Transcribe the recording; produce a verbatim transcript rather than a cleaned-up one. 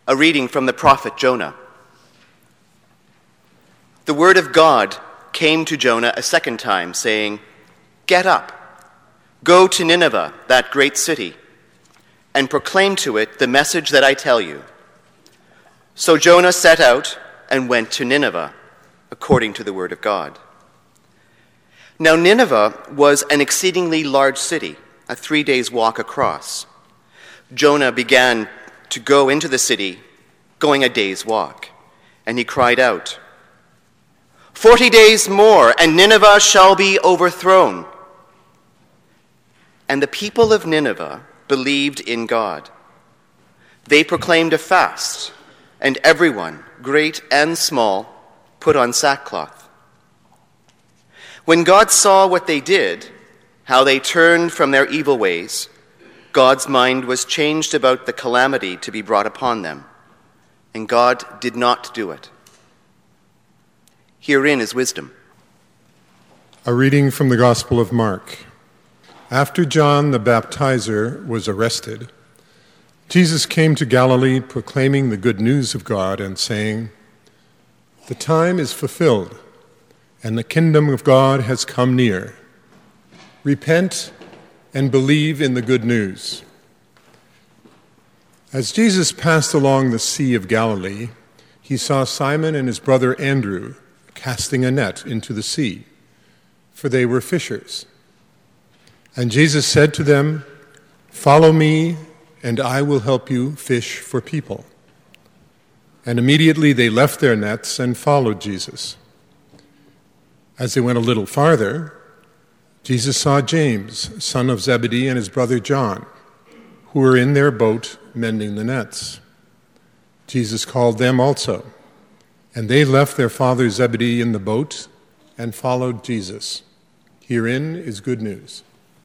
A reading from the prophet Jonah. The word of God came to Jonah a second time, saying, "Get up, go to Nineveh, that great city, and proclaim to it the message that I tell you." So Jonah set out and went to Nineveh, according to the word of God. Now Nineveh was an exceedingly large city, a three days' walk across. Jonah began to go into the city, going a day's walk, and he cried out, "Forty days more, and Nineveh shall be overthrown." And the people of Nineveh believed in God. They proclaimed a fast, and everyone, great and small, put on sackcloth. When God saw what they did, how they turned from their evil ways, God's mind was changed about the calamity to be brought upon them, and God did not do it. Herein is wisdom. A reading from the Gospel of Mark. After John the Baptizer was arrested, Jesus came to Galilee proclaiming the good news of God and saying, "The time is fulfilled, and the kingdom of God has come near. Repent and believe in the good news." As Jesus passed along the Sea of Galilee, he saw Simon and his brother Andrew casting a net into the sea, for they were fishers. And Jesus said to them, "Follow me, and I will help you fish for people." And immediately they left their nets and followed Jesus. As they went a little farther, Jesus saw James, son of Zebedee, and his brother John, who were in their boat mending the nets. Jesus called them also, and they left their father Zebedee in the boat and followed Jesus. Herein is good news.